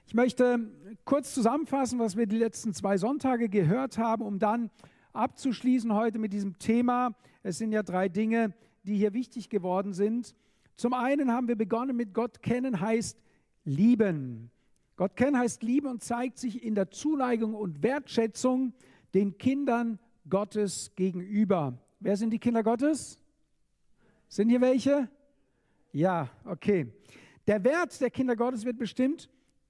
Ich möchte kurz zusammenfassen, was wir die letzten 2 Sonntage gehört haben, um dann abzuschließen heute mit diesem Thema. Es sind ja 3 Dinge, die hier wichtig geworden sind. Zum einen haben wir begonnen mit Gott kennen heißt lieben. Gott kennen heißt lieben und zeigt sich in der Zuneigung und Wertschätzung den Kindern Gottes gegenüber. Wer sind die Kinder Gottes? Sind hier welche? Ja, okay. Der Wert der Kinder Gottes wird bestimmt,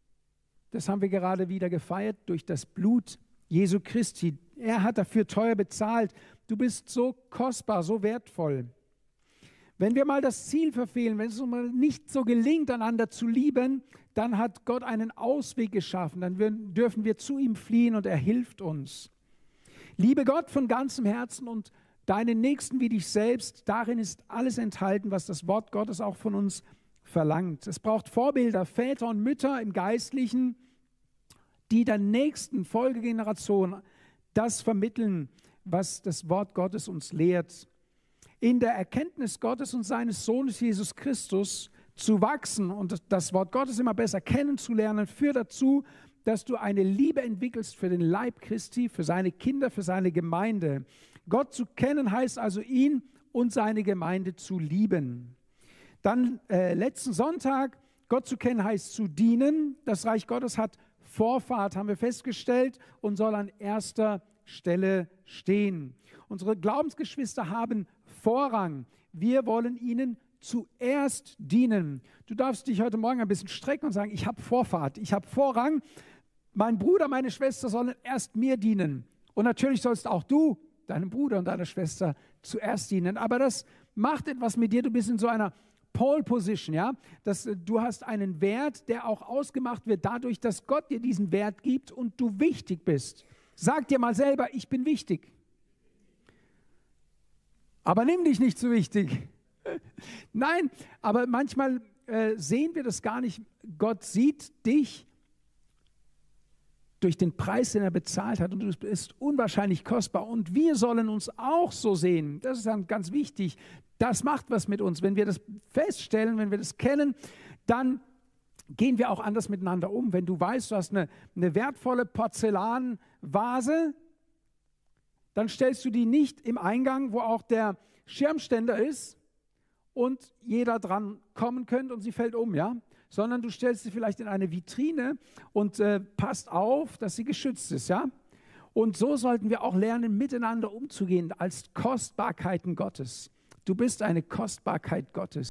das haben wir gerade wieder gefeiert, durch das Blut Jesu Christi. Er hat dafür teuer bezahlt. Du bist so kostbar, so wertvoll. Wenn wir mal das Ziel verfehlen, wenn es uns mal nicht so gelingt, einander zu lieben, dann hat Gott einen Ausweg geschaffen. Dann dürfen wir zu ihm fliehen und er hilft uns. Liebe Gott von ganzem Herzen und deinen Nächsten wie dich selbst. Darin ist alles enthalten, was das Wort Gottes auch von uns verlangt. Es braucht Vorbilder, Väter und Mütter im Geistlichen, die der nächsten Folgegeneration das vermitteln, was das Wort Gottes uns lehrt. In der Erkenntnis Gottes und seines Sohnes Jesus Christus zu wachsen und das Wort Gottes immer besser kennenzulernen, führt dazu, dass du eine Liebe entwickelst für den Leib Christi, für seine Kinder, für seine Gemeinde. Gott zu kennen heißt also, ihn und seine Gemeinde zu lieben. Dann letzten Sonntag, Gott zu kennen heißt zu dienen. Das Reich Gottes hat Vorfahrt, haben wir festgestellt, und soll an erster Stelle stehen. Unsere Glaubensgeschwister haben Vorrang. Wir wollen ihnen zuerst dienen. Du darfst dich heute Morgen ein bisschen strecken und sagen, ich habe Vorfahrt, ich habe Vorrang. Mein Bruder, meine Schwester sollen erst mir dienen. Und natürlich sollst auch du deinem Bruder und deiner Schwester zuerst dienen. Aber das macht etwas mit dir. Du bist in so einer Pole Position, ja? Du hast einen Wert, der auch ausgemacht wird dadurch, dass Gott dir diesen Wert gibt und du wichtig bist. Sag dir mal selber, ich bin wichtig. Aber nimm dich nicht zu wichtig. Nein, aber manchmal sehen wir das gar nicht. Gott sieht dich durch den Preis, den er bezahlt hat, und du bist unwahrscheinlich kostbar. Und wir sollen uns auch so sehen. Das ist dann ganz wichtig. Das macht was mit uns. Wenn wir das feststellen, wenn wir das kennen, dann gehen wir auch anders miteinander um. Wenn du weißt, du hast eine wertvolle Porzellanvase, dann stellst du die nicht im Eingang, wo auch der Schirmständer ist und jeder dran kommen könnte und sie fällt um, ja? Sondern du stellst sie vielleicht in eine Vitrine und passt auf, dass sie geschützt ist, ja? Und so sollten wir auch lernen, miteinander umzugehen als Kostbarkeiten Gottes. Du bist eine Kostbarkeit Gottes.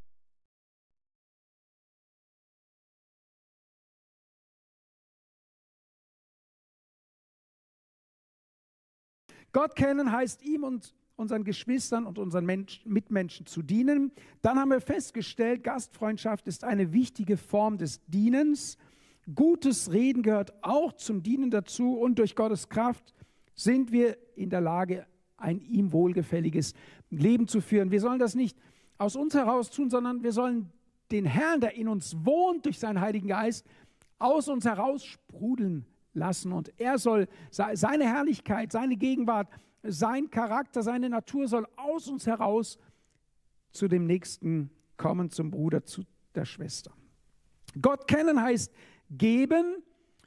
Gott kennen heißt ihm und unseren Geschwistern und unseren Mitmenschen zu dienen. Dann haben wir festgestellt, Gastfreundschaft ist eine wichtige Form des Dienens. Gutes Reden gehört auch zum Dienen dazu und durch Gottes Kraft sind wir in der Lage, ein ihm wohlgefälliges Leben zu führen. Wir sollen das nicht aus uns heraus tun, sondern wir sollen den Herrn, der in uns wohnt, durch seinen Heiligen Geist, aus uns heraus sprudeln lassen. Und er soll seine Herrlichkeit, seine Gegenwart, sein Charakter, seine Natur soll aus uns heraus zu dem Nächsten kommen, zum Bruder, zu der Schwester. Gott kennen heißt geben.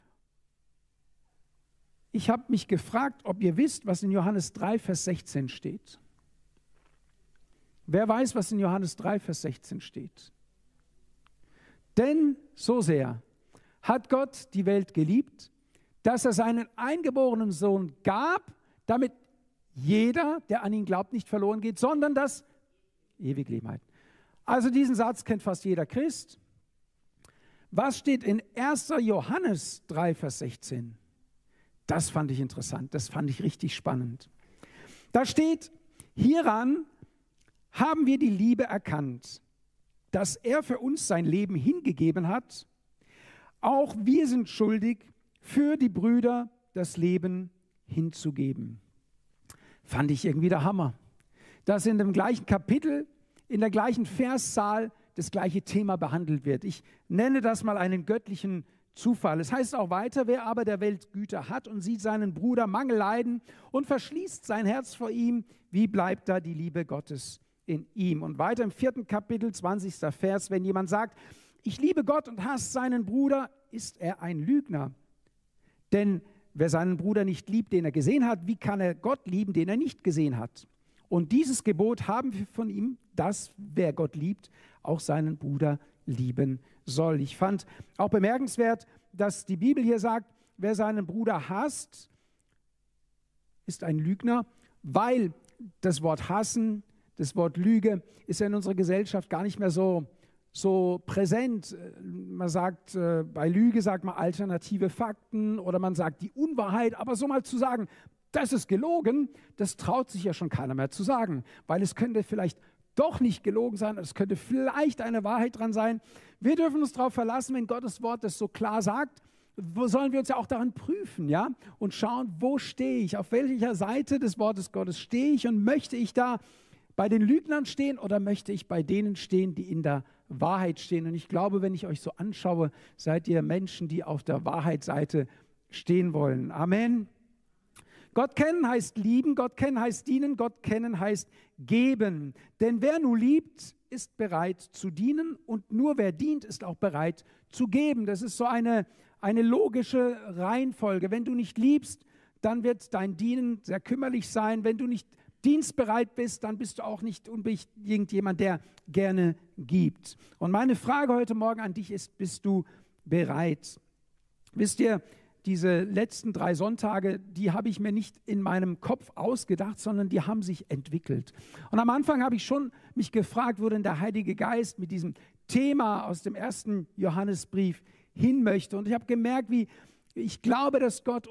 Ich habe mich gefragt, ob ihr wisst, was in Johannes 3, Vers 16 steht. Wer weiß, was in Johannes 3, Vers 16 steht? Denn so sehr hat Gott die Welt geliebt, dass er seinen eingeborenen Sohn gab, damit jeder, der an ihn glaubt, nicht verloren geht, sondern das ewige Leben hat. Also diesen Satz kennt fast jeder Christ. Was steht in 1. Johannes 3, Vers 16? Das fand ich interessant, das fand ich richtig spannend. Da steht, hieran haben wir die Liebe erkannt, dass er für uns sein Leben hingegeben hat. Auch wir sind schuldig, für die Brüder das Leben hinzugeben. Fand ich irgendwie der Hammer. Dass in dem gleichen Kapitel, in der gleichen Verszahl das gleiche Thema behandelt wird. Ich nenne das mal einen göttlichen Zufall. Es heißt auch weiter, wer aber der Welt Güter hat und sieht seinen Bruder Mangel leiden und verschließt sein Herz vor ihm, wie bleibt da die Liebe Gottes in ihm? Und weiter im 4. Kapitel, 20. Vers, wenn jemand sagt, ich liebe Gott und hasse seinen Bruder, ist er ein Lügner. Denn wer seinen Bruder nicht liebt, den er gesehen hat, wie kann er Gott lieben, den er nicht gesehen hat? Und dieses Gebot haben wir von ihm, dass wer Gott liebt, auch seinen Bruder lieben soll. Ich fand auch bemerkenswert, dass die Bibel hier sagt, wer seinen Bruder hasst, ist ein Lügner, weil das Wort hassen, das Wort Lüge ist ja in unserer Gesellschaft gar nicht mehr so präsent. Man sagt, bei Lüge sagt man alternative Fakten oder man sagt die Unwahrheit, aber so mal zu sagen, das ist gelogen, das traut sich ja schon keiner mehr zu sagen, weil es könnte vielleicht doch nicht gelogen sein, es könnte vielleicht eine Wahrheit dran sein. Wir dürfen uns darauf verlassen, wenn Gottes Wort das so klar sagt, sollen wir uns ja auch daran prüfen, ja, und schauen, wo stehe ich, auf welcher Seite des Wortes Gottes stehe ich und möchte ich da bei den Lügnern stehen oder möchte ich bei denen stehen, die in der Wahrheit stehen? Und ich glaube, wenn ich euch so anschaue, seid ihr Menschen, die auf der Wahrheitsseite stehen wollen. Amen. Gott kennen heißt lieben, Gott kennen heißt dienen, Gott kennen heißt geben. Denn wer nur liebt, ist bereit zu dienen und nur wer dient, ist auch bereit zu geben. Das ist so eine logische Reihenfolge. Wenn du nicht liebst, dann wird dein Dienen sehr kümmerlich sein. Wenn du nicht dienstbereit bist, dann bist du auch nicht unbedingt jemand, der gerne gibt. Und meine Frage heute Morgen an dich ist, bist du bereit? Wisst ihr, diese letzten 3 Sonntage, die habe ich mir nicht in meinem Kopf ausgedacht, sondern die haben sich entwickelt. Und am Anfang habe ich schon mich gefragt, wo denn der Heilige Geist mit diesem Thema aus dem 1. Johannesbrief hin möchte. Und ich habe gemerkt, wie ich glaube, dass Gott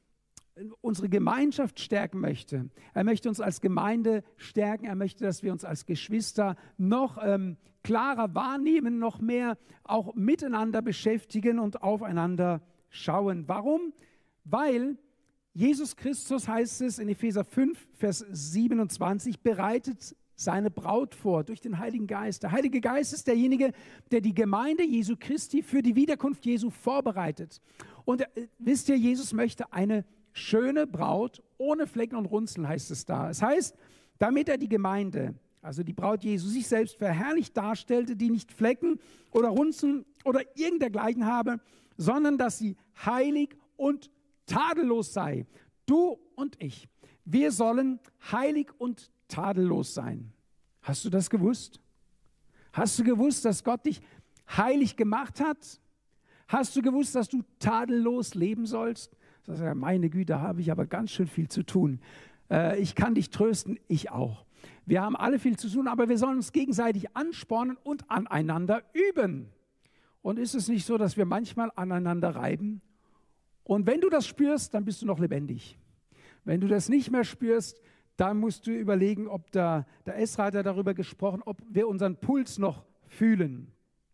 unsere Gemeinschaft stärken möchte. Er möchte uns als Gemeinde stärken. Er möchte, dass wir uns als Geschwister noch klarer wahrnehmen, noch mehr auch miteinander beschäftigen und aufeinander schauen. Warum? Weil Jesus Christus, heißt es in Epheser 5, Vers 27, bereitet seine Braut vor durch den Heiligen Geist. Der Heilige Geist ist derjenige, der die Gemeinde Jesu Christi für die Wiederkunft Jesu vorbereitet. Und wisst ihr, Jesus möchte eine schöne Braut ohne Flecken und Runzeln, heißt es da. Es heißt, damit er die Gemeinde, also die Braut Jesu, sich selbst verherrlicht darstellte, die nicht Flecken oder Runzeln oder irgend dergleichen habe, sondern dass sie heilig und tadellos sei. Du und ich, wir sollen heilig und tadellos sein. Hast du das gewusst? Hast du gewusst, dass Gott dich heilig gemacht hat? Hast du gewusst, dass du tadellos leben sollst? Das ist ja, meine Güte, da habe ich aber ganz schön viel zu tun. Ich kann dich trösten, ich auch. Wir haben alle viel zu tun, aber wir sollen uns gegenseitig anspornen und aneinander üben. Und ist es nicht so, dass wir manchmal aneinander reiben? Und wenn du das spürst, dann bist du noch lebendig. Wenn du das nicht mehr spürst, dann musst du überlegen, ob der Esra hat ja darüber gesprochen, ob wir unseren Puls noch fühlen.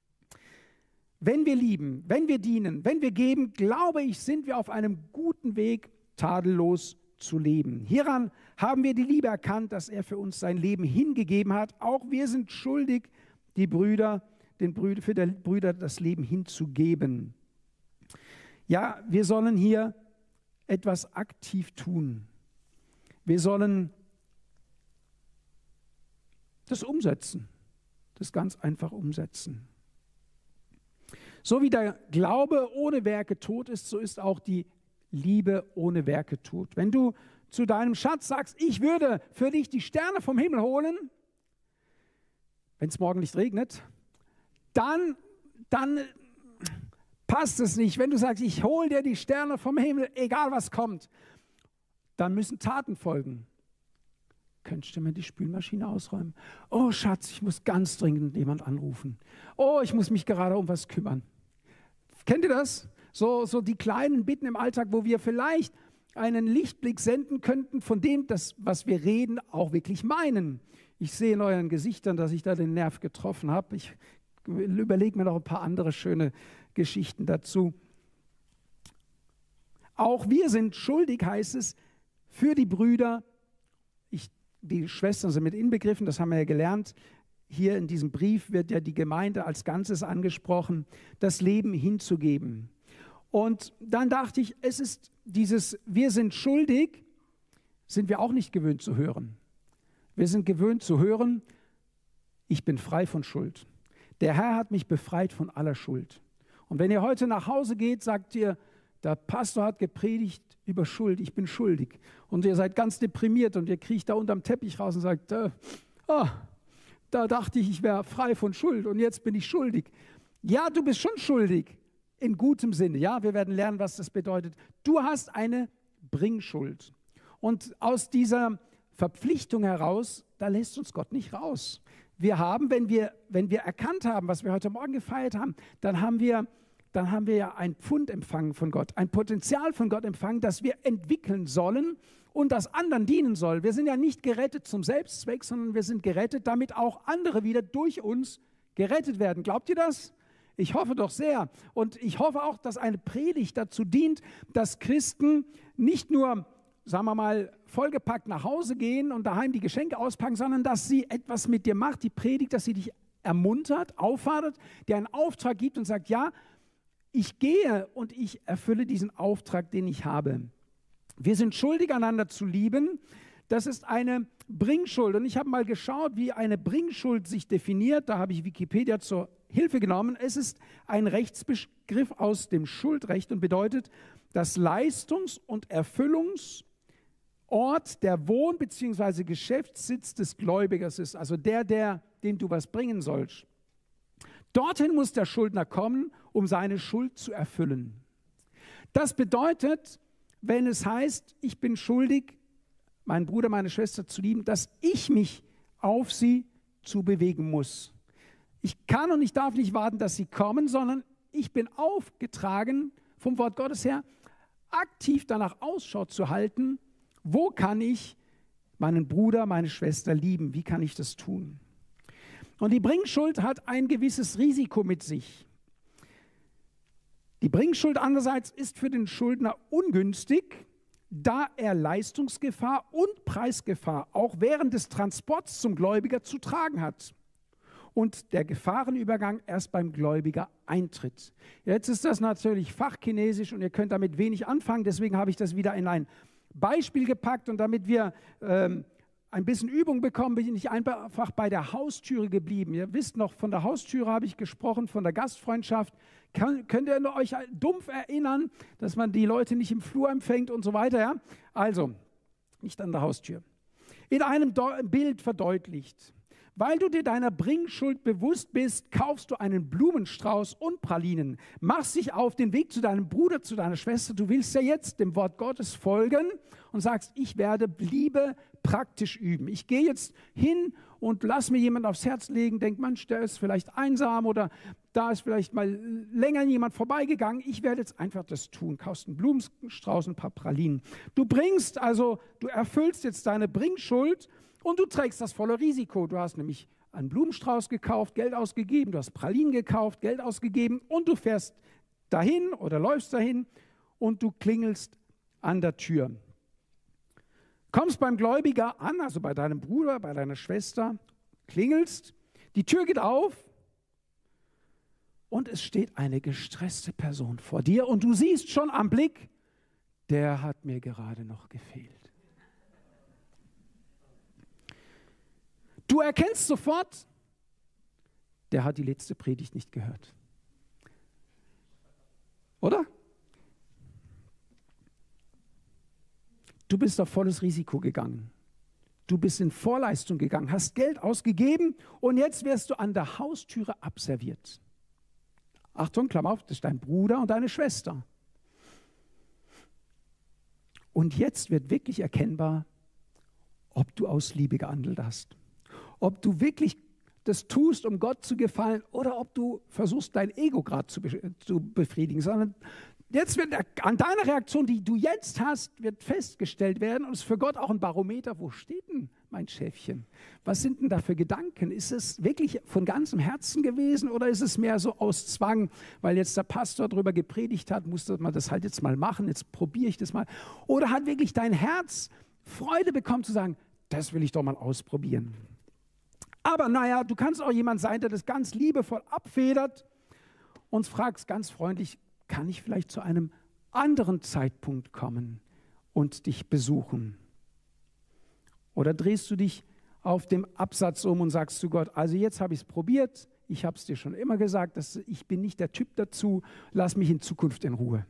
Wenn wir lieben, wenn wir dienen, wenn wir geben, glaube ich, sind wir auf einem guten Weg, tadellos zu leben. Hieran haben wir die Liebe erkannt, dass er für uns sein Leben hingegeben hat. Auch wir sind schuldig, für die Brüder das Leben hinzugeben. Ja, wir sollen hier etwas aktiv tun. Wir sollen das umsetzen, das ganz einfach umsetzen. So wie der Glaube ohne Werke tot ist, so ist auch die Liebe ohne Werke tot. Wenn du zu deinem Schatz sagst, ich würde für dich die Sterne vom Himmel holen, wenn es morgen nicht regnet, dann passt es nicht. Wenn du sagst, ich hole dir die Sterne vom Himmel, egal was kommt, dann müssen Taten folgen. Könntest du mir die Spülmaschine ausräumen? Oh Schatz, ich muss ganz dringend jemand anrufen. Oh, ich muss mich gerade um was kümmern. Kennt ihr das? So die kleinen Bitten im Alltag, wo wir vielleicht einen Lichtblick senden könnten von dem, das, was wir reden, auch wirklich meinen. Ich sehe in euren Gesichtern, dass ich da den Nerv getroffen habe. Ich überlege mir noch ein paar andere schöne Geschichten dazu. Auch wir sind schuldig, heißt es, für die Brüder. Die Schwestern sind mit inbegriffen, das haben wir ja gelernt. Hier in diesem Brief wird ja die Gemeinde als Ganzes angesprochen, das Leben hinzugeben. Und dann dachte ich, es ist dieses wir sind schuldig, sind wir auch nicht gewöhnt zu hören. Wir sind gewöhnt zu hören, ich bin frei von Schuld. Der Herr hat mich befreit von aller Schuld. Und wenn ihr heute nach Hause geht, sagt ihr, der Pastor hat gepredigt über Schuld, ich bin schuldig. Und ihr seid ganz deprimiert und ihr kriecht da unterm Teppich raus und sagt, da dachte ich wäre frei von Schuld und jetzt bin ich schuldig. Ja, du bist schon schuldig, in gutem Sinne. Ja, wir werden lernen, was das bedeutet. Du hast eine Bringschuld. Und aus dieser Verpflichtung heraus, da lässt uns Gott nicht raus. Wir haben, wenn wir erkannt haben, was wir heute Morgen gefeiert haben, dann haben wir ja ein Pfund empfangen von Gott, ein Potenzial von Gott empfangen, das wir entwickeln sollen und das anderen dienen soll. Wir sind ja nicht gerettet zum Selbstzweck, sondern wir sind gerettet, damit auch andere wieder durch uns gerettet werden. Glaubt ihr das? Ich hoffe doch sehr. Und ich hoffe auch, dass eine Predigt dazu dient, dass Christen nicht nur, sagen wir mal, vollgepackt nach Hause gehen und daheim die Geschenke auspacken, sondern dass sie etwas mit dir macht, die Predigt, dass sie dich ermuntert, auffordert, dir einen Auftrag gibt und sagt, ja, ich gehe und ich erfülle diesen Auftrag, den ich habe. Wir sind schuldig, einander zu lieben. Das ist eine Bringschuld. Und ich habe mal geschaut, wie eine Bringschuld sich definiert. Da habe ich Wikipedia zur Hilfe genommen. Es ist ein Rechtsbegriff aus dem Schuldrecht und bedeutet, dass Leistungs- und Erfüllungsort der Wohn- bzw. Geschäftssitz des Gläubigers ist. Also dem du was bringen sollst. Dorthin muss der Schuldner kommen, um seine Schuld zu erfüllen. Das bedeutet, wenn es heißt, ich bin schuldig, meinen Bruder, meine Schwester zu lieben, dass ich mich auf sie zu bewegen muss. Ich kann und ich darf nicht warten, dass sie kommen, sondern ich bin aufgetragen, vom Wort Gottes her, aktiv danach Ausschau zu halten, wo kann ich meinen Bruder, meine Schwester lieben, wie kann ich das tun? Und die Bringschuld hat ein gewisses Risiko mit sich. Die Bringschuld andererseits ist für den Schuldner ungünstig, da er Leistungsgefahr und Preisgefahr auch während des Transports zum Gläubiger zu tragen hat und der Gefahrenübergang erst beim Gläubiger eintritt. Jetzt ist das natürlich Fachchinesisch und ihr könnt damit wenig anfangen, deswegen habe ich das wieder in ein Beispiel gepackt und damit wir ein bisschen Übung bekommen, bin ich einfach bei der Haustüre geblieben. Ihr wisst noch, von der Haustüre habe ich gesprochen, von der Gastfreundschaft. Könnt ihr euch dumpf erinnern, dass man die Leute nicht im Flur empfängt und so weiter? Ja? Also, nicht an der Haustür. In einem Bild verdeutlicht. Weil du dir deiner Bringschuld bewusst bist, kaufst du einen Blumenstrauß und Pralinen, machst dich auf den Weg zu deinem Bruder, zu deiner Schwester. Du willst ja jetzt dem Wort Gottes folgen und sagst, ich werde Liebe praktisch üben. Ich gehe jetzt hin und lass mir jemand aufs Herz legen, denk, Mensch, der ist vielleicht einsam oder da ist vielleicht mal länger jemand vorbeigegangen. Ich werde jetzt einfach das tun. Kaufst einen Blumenstrauß und ein paar Pralinen. Du erfüllst jetzt deine Bringschuld. Und du trägst das volle Risiko. Du hast nämlich einen Blumenstrauß gekauft, Geld ausgegeben, du hast Pralinen gekauft, Geld ausgegeben und du fährst dahin oder läufst dahin und du klingelst an der Tür. Kommst beim Gläubiger an, also bei deinem Bruder, bei deiner Schwester, klingelst, die Tür geht auf und es steht eine gestresste Person vor dir und du siehst schon am Blick, der hat mir gerade noch gefehlt. Du erkennst sofort, der hat die letzte Predigt nicht gehört. Oder? Du bist auf volles Risiko gegangen. Du bist in Vorleistung gegangen, hast Geld ausgegeben und jetzt wirst du an der Haustüre abserviert. Achtung, Klammer auf, das ist dein Bruder und deine Schwester. Und jetzt wird wirklich erkennbar, ob du aus Liebe gehandelt hast. Ob du wirklich das tust, um Gott zu gefallen oder ob du versuchst, dein Ego gerade zu befriedigen. Sondern jetzt wird an deiner Reaktion, die du jetzt hast, wird festgestellt werden und es ist für Gott auch ein Barometer, wo steht denn mein Schäfchen? Was sind denn da für Gedanken? Ist es wirklich von ganzem Herzen gewesen oder ist es mehr so aus Zwang, weil jetzt der Pastor darüber gepredigt hat, musste man das halt jetzt mal machen, jetzt probiere ich das mal. Oder hat wirklich dein Herz Freude bekommen zu sagen, das will ich doch mal ausprobieren. Aber naja, du kannst auch jemand sein, der das ganz liebevoll abfedert und fragst ganz freundlich, kann ich vielleicht zu einem anderen Zeitpunkt kommen und dich besuchen? Oder drehst du dich auf dem Absatz um und sagst zu Gott, also jetzt habe ich es probiert, ich habe es dir schon immer gesagt, ich bin nicht der Typ dazu, lass mich in Zukunft in Ruhe.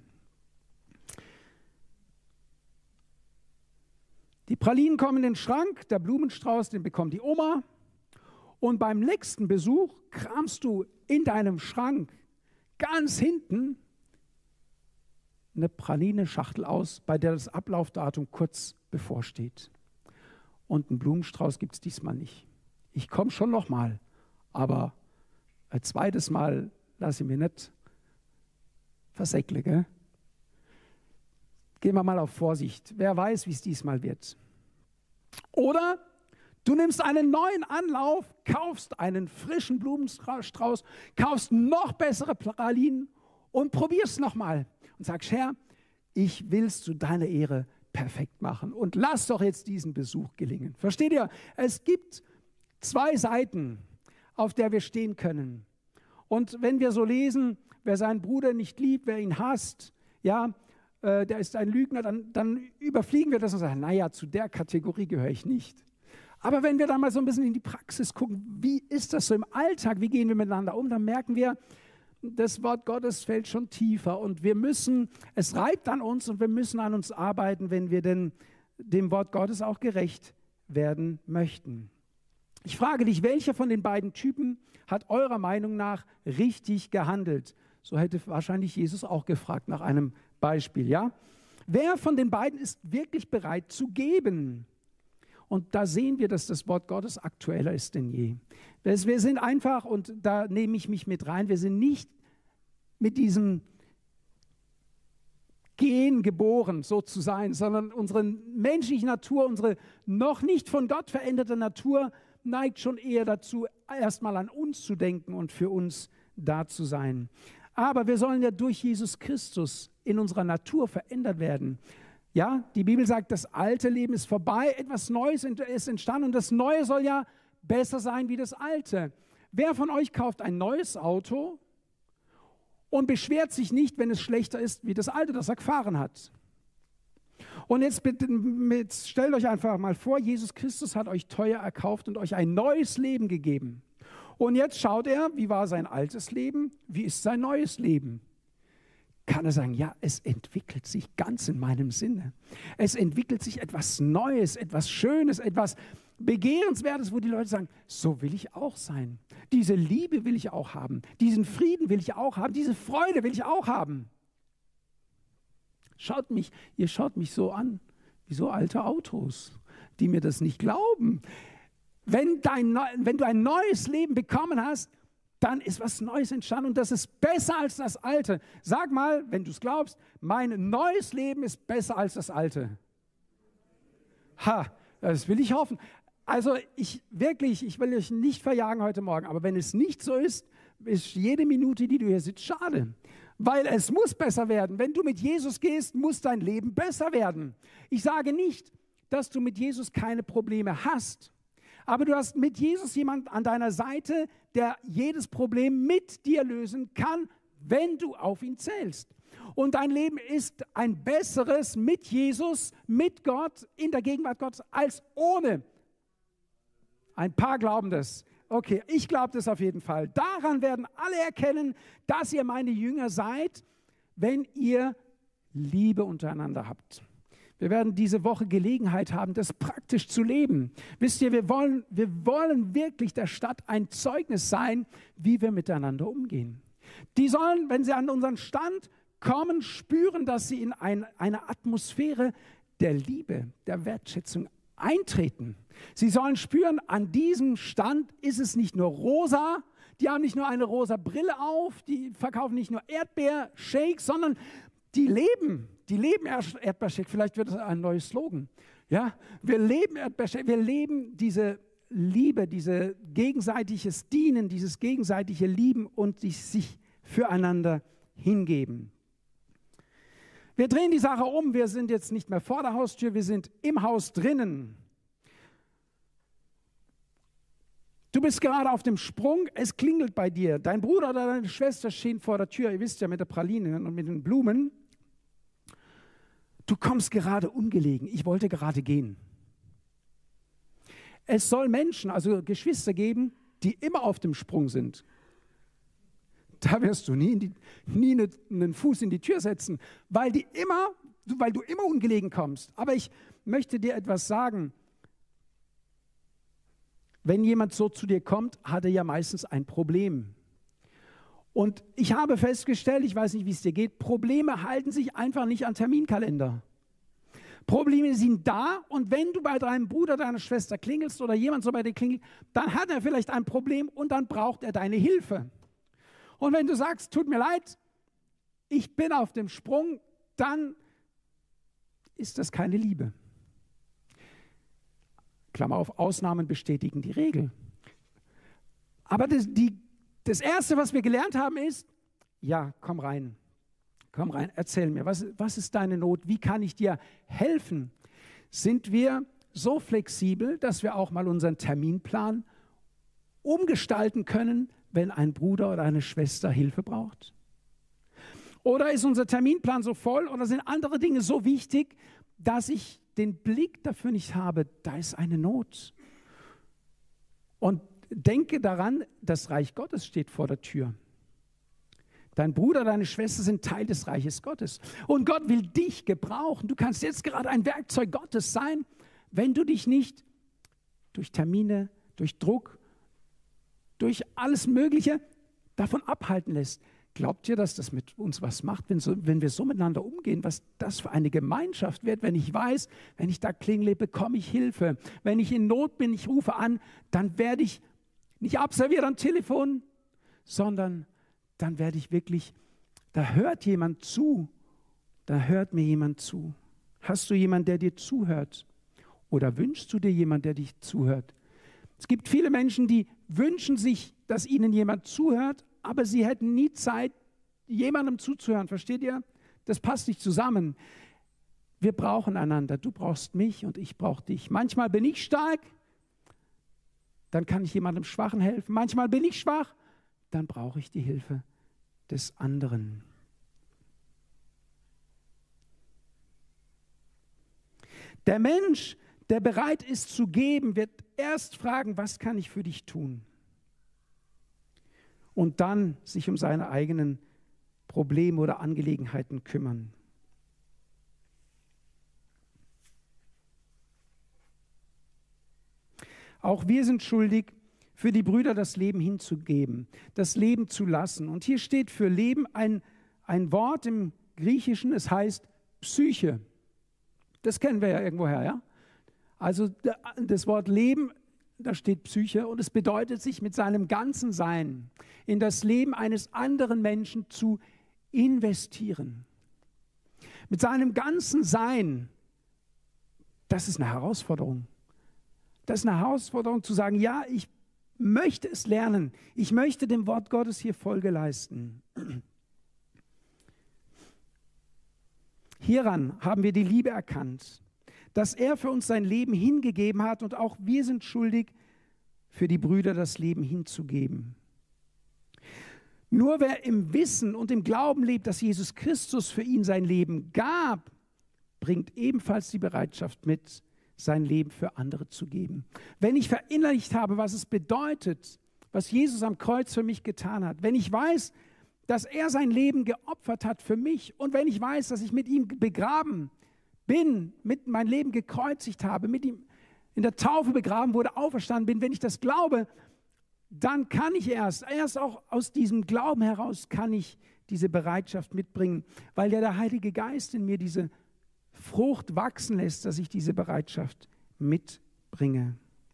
Die Pralinen kommen in den Schrank, der Blumenstrauß, den bekommt die Oma. Und beim nächsten Besuch kramst du in deinem Schrank ganz hinten eine Praline-Schachtel aus, bei der das Ablaufdatum kurz bevorsteht. Und einen Blumenstrauß gibt es diesmal nicht. Ich komme schon noch mal, aber ein zweites Mal lasse ich mir nicht versäckle, gell? Gehen wir mal auf Vorsicht. Wer weiß, wie es diesmal wird. Oder du nimmst einen neuen Anlauf, kaufst einen frischen Blumenstrauß, kaufst noch bessere Pralinen und probierst nochmal. Und sagst, Herr, ich will es zu deiner Ehre perfekt machen. Und lass doch jetzt diesen Besuch gelingen. Versteht ihr? Es gibt zwei Seiten, auf der wir stehen können. Und wenn wir so lesen, wer seinen Bruder nicht liebt, wer ihn hasst, ja, der ist ein Lügner, dann überfliegen wir das und sagen, naja, zu der Kategorie gehöre ich nicht. Aber wenn wir dann mal so ein bisschen in die Praxis gucken, wie ist das so im Alltag, wie gehen wir miteinander um, dann merken wir, das Wort Gottes fällt schon tiefer und es reibt an uns und wir müssen an uns arbeiten, wenn wir denn dem Wort Gottes auch gerecht werden möchten. Ich frage dich, welcher von den beiden Typen hat eurer Meinung nach richtig gehandelt? So hätte wahrscheinlich Jesus auch gefragt nach einem Beispiel, ja? Wer von den beiden ist wirklich bereit zu geben? Und da sehen wir, dass das Wort Gottes aktueller ist denn je. Wir sind einfach, und da nehme ich mich mit rein, wir sind nicht mit diesem Gen geboren, so zu sein, sondern unsere menschliche Natur, unsere noch nicht von Gott veränderte Natur neigt schon eher dazu, erstmal an uns zu denken und für uns da zu sein. Aber wir sollen ja durch Jesus Christus in unserer Natur verändert werden. Ja, die Bibel sagt, das alte Leben ist vorbei, etwas Neues ist entstanden und das Neue soll ja besser sein wie das Alte. Wer von euch kauft ein neues Auto und beschwert sich nicht, wenn es schlechter ist wie das Alte, das er gefahren hat? Und jetzt stellt euch einfach mal vor, Jesus Christus hat euch teuer erkauft und euch ein neues Leben gegeben. Und jetzt schaut er, wie war sein altes Leben, wie ist sein neues Leben? Kann er sagen, ja, es entwickelt sich ganz in meinem Sinne. Es entwickelt sich etwas Neues, etwas Schönes, etwas Begehrenswertes, wo die Leute sagen, so will ich auch sein. Diese Liebe will ich auch haben. Diesen Frieden will ich auch haben. Diese Freude will ich auch haben. Ihr schaut mich so an, wie so alte Autos, die mir das nicht glauben. Wenn du ein neues Leben bekommen hast, dann ist was Neues entstanden und das ist besser als das Alte. Sag mal, wenn du es glaubst, mein neues Leben ist besser als das Alte. Ha, das will ich hoffen. Also ich will euch nicht verjagen heute Morgen, aber wenn es nicht so ist, ist jede Minute, die du hier sitzt, schade. Weil es muss besser werden. Wenn du mit Jesus gehst, muss dein Leben besser werden. Ich sage nicht, dass du mit Jesus keine Probleme hast. Aber du hast mit Jesus jemanden an deiner Seite, der jedes Problem mit dir lösen kann, wenn du auf ihn zählst. Und dein Leben ist ein besseres mit Jesus, mit Gott, in der Gegenwart Gottes, als ohne. Ein paar glauben das. Okay, ich glaube das auf jeden Fall. Daran werden alle erkennen, dass ihr meine Jünger seid, wenn ihr Liebe untereinander habt. Wir werden diese Woche Gelegenheit haben, das praktisch zu leben. Wisst ihr, wir wollen wirklich der Stadt ein Zeugnis sein, wie wir miteinander umgehen. Die sollen, wenn sie an unseren Stand kommen, spüren, dass sie in eine Atmosphäre der Liebe, der Wertschätzung eintreten. Sie sollen spüren, an diesem Stand ist es nicht nur rosa, die haben nicht nur eine rosa Brille auf, die verkaufen nicht nur Erdbeershakes, sondern die leben Erdbeershake. Vielleicht wird das ein neues Slogan. Ja, wir leben Erdbeershake, wir leben diese Liebe, dieses gegenseitiges Dienen, dieses gegenseitige Lieben und sich füreinander hingeben. Wir drehen die Sache um, wir sind jetzt nicht mehr vor der Haustür, wir sind im Haus drinnen. Du bist gerade auf dem Sprung, es klingelt bei dir. Dein Bruder oder deine Schwester stehen vor der Tür, ihr wisst ja, mit der Praline und mit den Blumen. Du kommst gerade ungelegen, ich wollte gerade gehen. Es soll Menschen, also Geschwister geben, die immer auf dem Sprung sind. da wirst du nie einen Fuß in die Tür setzen, weil du immer ungelegen kommst. Aber ich möchte dir etwas sagen. Wenn jemand so zu dir kommt, hat er ja meistens ein Problem. Und ich habe festgestellt, ich weiß nicht, wie es dir geht, Probleme halten sich einfach nicht an Terminkalender. Probleme sind da und wenn du bei deinem Bruder, deiner Schwester klingelst oder jemand so bei dir klingelt, dann hat er vielleicht ein Problem und dann braucht er deine Hilfe. Und wenn du sagst, tut mir leid, ich bin auf dem Sprung, dann ist das keine Liebe. Klammer auf, Ausnahmen bestätigen die Regel. Aber das Erste, was wir gelernt haben, ist, ja, komm rein, erzähl mir, was ist deine Not, wie kann ich dir helfen? Sind wir so flexibel, dass wir auch mal unseren Terminplan umgestalten können, wenn ein Bruder oder eine Schwester Hilfe braucht? Oder ist unser Terminplan so voll oder sind andere Dinge so wichtig, dass ich den Blick dafür nicht habe, da ist eine Not. Und denke daran, das Reich Gottes steht vor der Tür. Dein Bruder, deine Schwester sind Teil des Reiches Gottes. Und Gott will dich gebrauchen. Du kannst jetzt gerade ein Werkzeug Gottes sein, wenn du dich nicht durch Termine, durch Druck, durch alles Mögliche davon abhalten lässt. Glaubt ihr, dass das mit uns was macht, wenn wir so miteinander umgehen, was das für eine Gemeinschaft wird, wenn ich weiß, wenn ich da klingle, bekomme ich Hilfe. Wenn ich in Not bin, ich rufe an, dann werde ich nicht abserviert am Telefon, sondern dann werde ich wirklich, da hört jemand zu, da hört mir jemand zu. Hast du jemanden, der dir zuhört? Oder wünschst du dir jemanden, der dich zuhört? Es gibt viele Menschen, die wünschen sich, dass ihnen jemand zuhört, aber sie hätten nie Zeit, jemandem zuzuhören. Versteht ihr? Das passt nicht zusammen. Wir brauchen einander. Du brauchst mich und ich brauche dich. Manchmal bin ich stark, dann kann ich jemandem Schwachen helfen. Manchmal bin ich schwach, dann brauche ich die Hilfe des anderen. Der Mensch, der bereit ist zu geben, wird erst fragen, was kann ich für dich tun? Und dann sich um seine eigenen Probleme oder Angelegenheiten kümmern. Auch wir sind schuldig, für die Brüder das Leben hinzugeben, das Leben zu lassen. Und hier steht für Leben ein Wort im Griechischen, es heißt Psyche. Das kennen wir ja irgendwoher, ja? Also das Wort Leben, da steht Psyche und es bedeutet, sich mit seinem ganzen Sein in das Leben eines anderen Menschen zu investieren. Mit seinem ganzen Sein, das ist eine Herausforderung. Das ist eine Herausforderung zu sagen, ja, ich möchte es lernen. Ich möchte dem Wort Gottes hier Folge leisten. Hieran haben wir die Liebe erkannt, dass er für uns sein Leben hingegeben hat und auch wir sind schuldig, für die Brüder das Leben hinzugeben. Nur wer im Wissen und im Glauben lebt, dass Jesus Christus für ihn sein Leben gab, bringt ebenfalls die Bereitschaft mit, sein Leben für andere zu geben. Wenn ich verinnerlicht habe, was es bedeutet, was Jesus am Kreuz für mich getan hat, wenn ich weiß, dass er sein Leben geopfert hat für mich und wenn ich weiß, dass ich mit ihm begraben bin, mit mein Leben gekreuzigt habe, mit ihm in der Taufe begraben wurde, auferstanden bin, wenn ich das glaube, dann kann ich erst auch aus diesem Glauben heraus kann ich diese Bereitschaft mitbringen, weil ja der Heilige Geist in mir diese Frucht wachsen lässt, dass ich diese Bereitschaft mitbringe.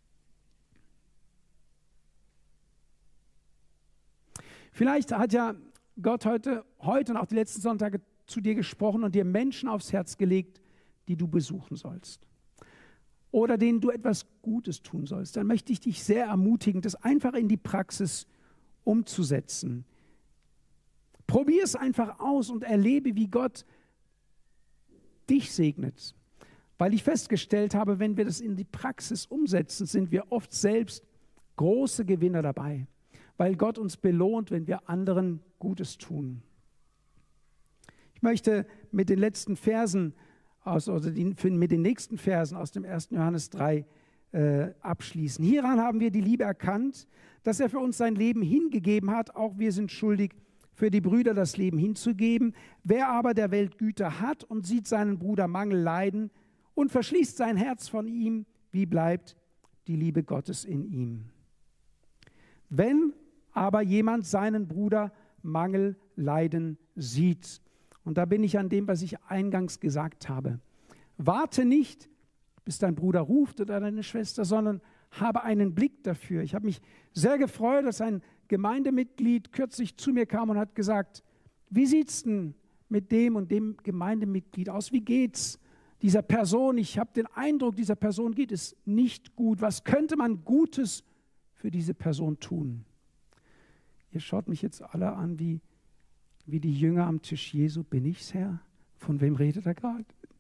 Vielleicht hat ja Gott heute und auch die letzten Sonntage zu dir gesprochen und dir Menschen aufs Herz gelegt, die du besuchen sollst oder denen du etwas Gutes tun sollst. Dann möchte ich dich sehr ermutigen, das einfach in die Praxis umzusetzen. Probier es einfach aus und erlebe, wie Gott dich segnet. Weil ich festgestellt habe, wenn wir das in die Praxis umsetzen, sind wir oft selbst große Gewinner dabei. Weil Gott uns belohnt, wenn wir anderen Gutes tun. Ich möchte mit den letzten Versen mit den nächsten Versen aus dem 1. Johannes 3 abschließen. Hieran haben wir die Liebe erkannt, dass er für uns sein Leben hingegeben hat. Auch wir sind schuldig, für die Brüder das Leben hinzugeben. Wer aber der Welt Güter hat und sieht seinen Bruder Mangel leiden und verschließt sein Herz von ihm, wie bleibt die Liebe Gottes in ihm? Wenn aber jemand seinen Bruder Mangel leiden sieht, und da bin ich an dem, was ich eingangs gesagt habe, warte nicht, bis dein Bruder ruft oder deine Schwester, sondern habe einen Blick dafür. Ich habe mich sehr gefreut, dass ein Gemeindemitglied kürzlich zu mir kam und hat gesagt, wie sieht es denn mit dem und dem Gemeindemitglied aus? Wie geht's dieser Person? Ich habe den Eindruck, dieser Person geht es nicht gut. Was könnte man Gutes für diese Person tun? Ihr schaut mich jetzt alle an wie die Jünger am Tisch Jesu. Bin ich's, Herr? Von wem redet er gerade?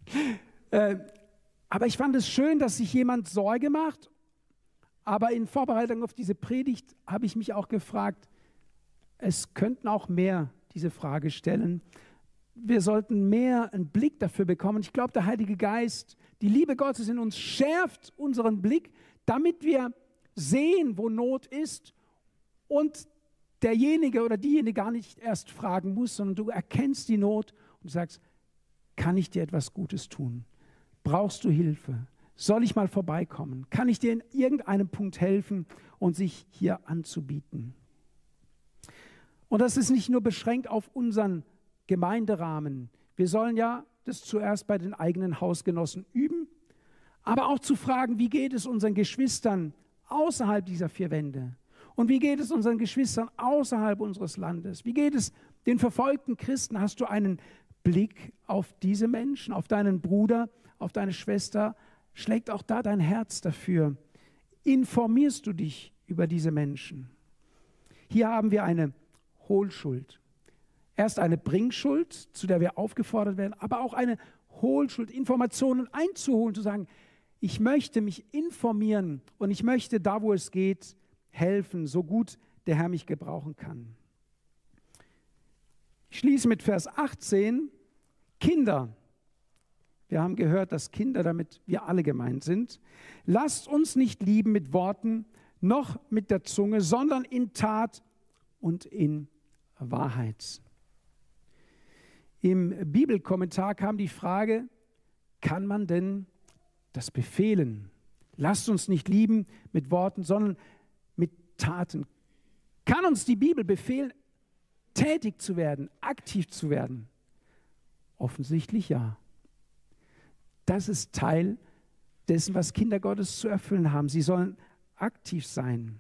Aber ich fand es schön, dass sich jemand Sorge macht. Aber in Vorbereitung auf diese Predigt habe ich mich auch gefragt, es könnten auch mehr diese Frage stellen. Wir sollten mehr einen Blick dafür bekommen. Ich glaube, der Heilige Geist, die Liebe Gottes in uns schärft unseren Blick, damit wir sehen, wo Not ist und derjenige oder diejenige gar nicht erst fragen muss, sondern du erkennst die Not und sagst, kann ich dir etwas Gutes tun? Brauchst du Hilfe? Soll ich mal vorbeikommen? Kann ich dir in irgendeinem Punkt helfen und sich hier anzubieten? Und das ist nicht nur beschränkt auf unseren Gemeinderahmen. Wir sollen ja das zuerst bei den eigenen Hausgenossen üben, aber auch zu fragen, wie geht es unseren Geschwistern außerhalb dieser vier Wände? Und wie geht es unseren Geschwistern außerhalb unseres Landes? Wie geht es den verfolgten Christen? Hast du einen Blick auf diese Menschen, auf deinen Bruder, auf deine Schwester? Schlägt auch da dein Herz dafür? Informierst du dich über diese Menschen? Hier haben wir eine Hohlschuld. Erst eine Bringschuld, zu der wir aufgefordert werden, aber auch eine Hohlschuld, Informationen einzuholen, zu sagen, ich möchte mich informieren und ich möchte da, wo es geht, helfen, so gut der Herr mich gebrauchen kann. Ich schließe mit Vers 18. Kinder. Wir haben gehört, dass Kinder, damit wir alle gemeint sind. Lasst uns nicht lieben mit Worten, noch mit der Zunge, sondern in Tat und in Wahrheit. Im Bibelkommentar kam die Frage, kann man denn das befehlen? Lasst uns nicht lieben mit Worten, sondern mit Taten. Kann uns die Bibel befehlen, tätig zu werden, aktiv zu werden? Offensichtlich ja. Das ist Teil dessen, was Kinder Gottes zu erfüllen haben. Sie sollen aktiv sein.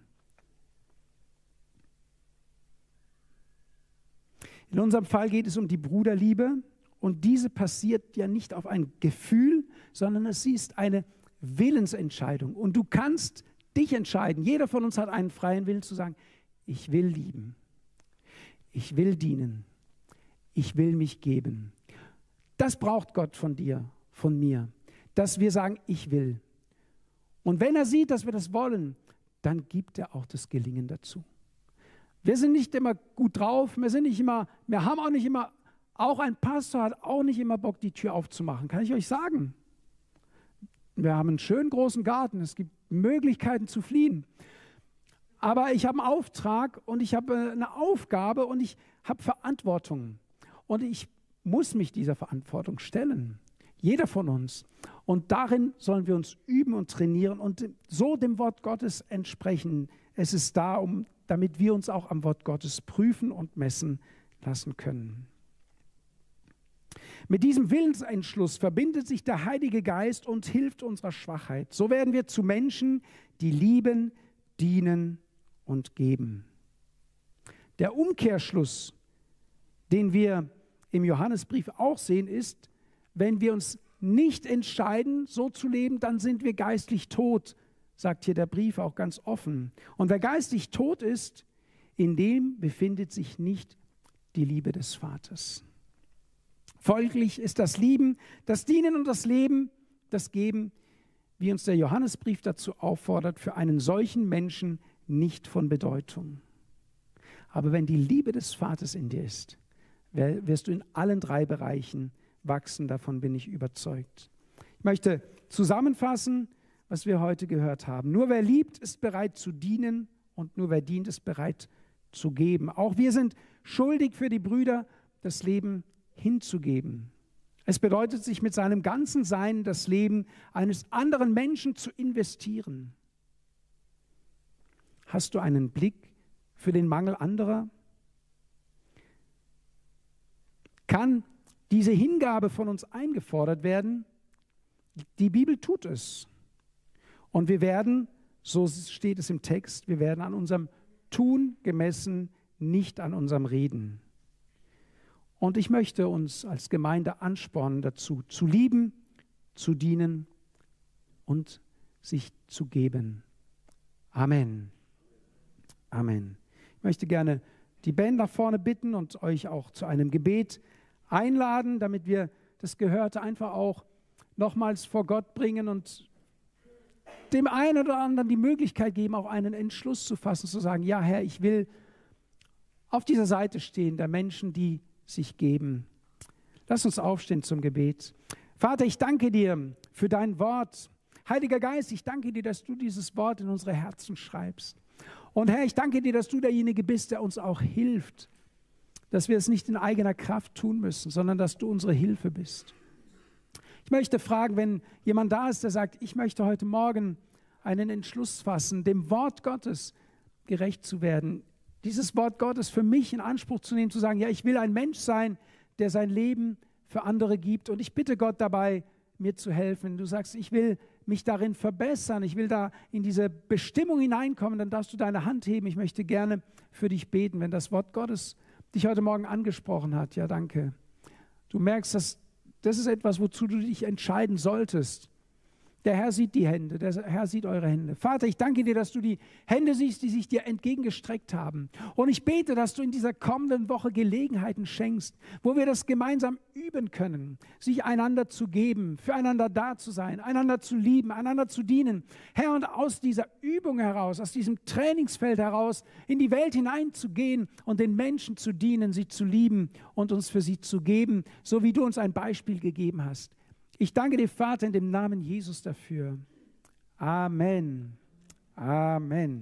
In unserem Fall geht es um die Bruderliebe und diese passiert ja nicht auf ein Gefühl, sondern es ist eine Willensentscheidung. Und du kannst dich entscheiden. Jeder von uns hat einen freien Willen zu sagen, ich will lieben, ich will dienen, ich will mich geben. Das braucht Gott von dir, von mir, dass wir sagen, ich will. Und wenn er sieht, dass wir das wollen, dann gibt er auch das Gelingen dazu. Wir sind nicht immer gut drauf, wir haben auch nicht immer, auch ein Pastor hat auch nicht immer Bock, die Tür aufzumachen, kann ich euch sagen. Wir haben einen schönen großen Garten, es gibt Möglichkeiten zu fliehen. Aber ich habe einen Auftrag und ich habe eine Aufgabe und ich habe Verantwortung. Und ich muss mich dieser Verantwortung stellen. Jeder von uns. Und darin sollen wir uns üben und trainieren und so dem Wort Gottes entsprechen. Es ist da, damit wir uns auch am Wort Gottes prüfen und messen lassen können. Mit diesem Willensentschluss verbindet sich der Heilige Geist und hilft unserer Schwachheit. So werden wir zu Menschen, die lieben, dienen und geben. Der Umkehrschluss, den wir im Johannesbrief auch sehen, ist, wenn wir uns nicht entscheiden, so zu leben, dann sind wir geistlich tot, sagt hier der Brief auch ganz offen. Und wer geistlich tot ist, in dem befindet sich nicht die Liebe des Vaters. Folglich ist das Lieben, das Dienen und das Leben, das Geben, wie uns der Johannesbrief dazu auffordert, für einen solchen Menschen nicht von Bedeutung. Aber wenn die Liebe des Vaters in dir ist, wirst du in allen drei Bereichen wachsen, davon bin ich überzeugt. Ich möchte zusammenfassen, was wir heute gehört haben. Nur wer liebt, ist bereit zu dienen und nur wer dient, ist bereit zu geben. Auch wir sind schuldig für die Brüder, das Leben hinzugeben. Es bedeutet, sich mit seinem ganzen Sein das Leben eines anderen Menschen zu investieren. Hast du einen Blick für den Mangel anderer? Kann diese Hingabe von uns eingefordert werden? Die Bibel tut es. Und wir werden, so steht es im Text, wir werden an unserem Tun gemessen, nicht an unserem Reden. Und ich möchte uns als Gemeinde anspornen dazu, zu lieben, zu dienen und sich zu geben. Amen. Amen. Ich möchte gerne die Band nach vorne bitten und euch auch zu einem Gebet einladen, damit wir das Gehörte einfach auch nochmals vor Gott bringen und dem einen oder anderen die Möglichkeit geben, auch einen Entschluss zu fassen, zu sagen, ja Herr, ich will auf dieser Seite stehen der Menschen, die sich geben. Lass uns aufstehen zum Gebet. Vater, ich danke dir für dein Wort. Heiliger Geist, ich danke dir, dass du dieses Wort in unsere Herzen schreibst. Und Herr, ich danke dir, dass du derjenige bist, der uns auch hilft, dass wir es nicht in eigener Kraft tun müssen, sondern dass du unsere Hilfe bist. Ich möchte fragen, wenn jemand da ist, der sagt, ich möchte heute Morgen einen Entschluss fassen, dem Wort Gottes gerecht zu werden, dieses Wort Gottes für mich in Anspruch zu nehmen, zu sagen, ja, ich will ein Mensch sein, der sein Leben für andere gibt und ich bitte Gott dabei, mir zu helfen. Du sagst, ich will mich darin verbessern, ich will da in diese Bestimmung hineinkommen, dann darfst du deine Hand heben. Ich möchte gerne für dich beten, wenn das Wort Gottes dich heute Morgen angesprochen hat. Ja, danke. Du merkst, das ist etwas, wozu du dich entscheiden solltest. Der Herr sieht die Hände, der Herr sieht eure Hände. Vater, ich danke dir, dass du die Hände siehst, die sich dir entgegengestreckt haben. Und ich bete, dass du in dieser kommenden Woche Gelegenheiten schenkst, wo wir das gemeinsam üben können, sich einander zu geben, füreinander da zu sein, einander zu lieben, einander zu dienen. Herr, und aus dieser Übung heraus, aus diesem Trainingsfeld heraus, in die Welt hineinzugehen und den Menschen zu dienen, sie zu lieben und uns für sie zu geben, so wie du uns ein Beispiel gegeben hast. Ich danke dir, Vater, in dem Namen Jesus dafür. Amen. Amen.